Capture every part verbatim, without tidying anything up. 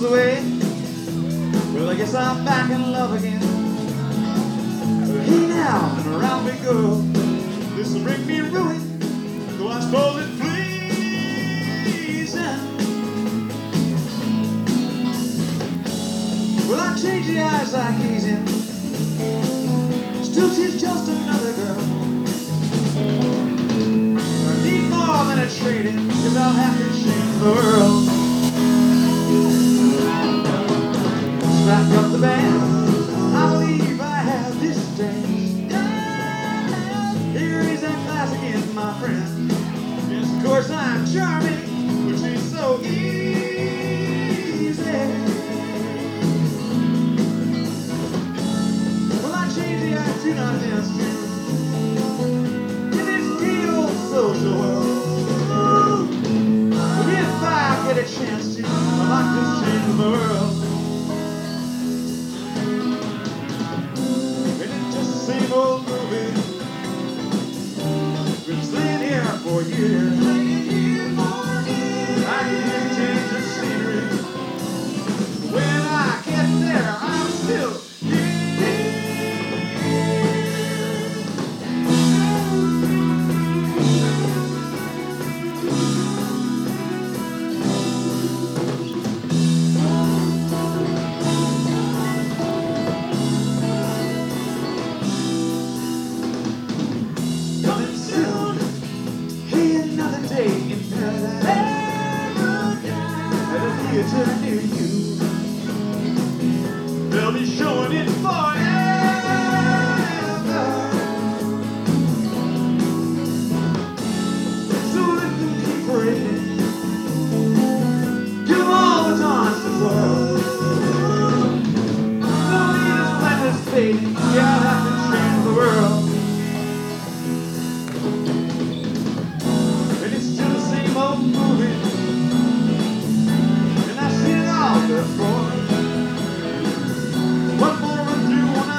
away. Well, I guess I'm back in love again. Hey now, and around we go. This will bring me ruin, though I suppose it pleases. Well, I change the eyes I gaze in. Still she's just another girl. I need more than a trade-in, cause I'll have to change the world. Strike up the band, I believe I have this dance. Here is that glass again, my friend. Yes, of course I'm charming, which is so easy. Well, I change the attitude on this in this gay old social world. But if I get a chance to, I'd like to change the world. Same old movie. Been staying here for years. I can change the scenery. When I get there, I'm still theater near you. They'll be showing it forever. So let them keep parading. Give them all the dance to world. No need to let this fading. Yeah, I'll have to change the world. And it's still the same old movie. Before. What more to do when I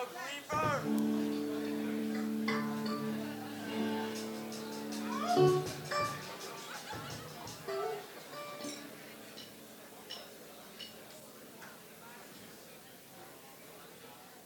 Smoke reefer.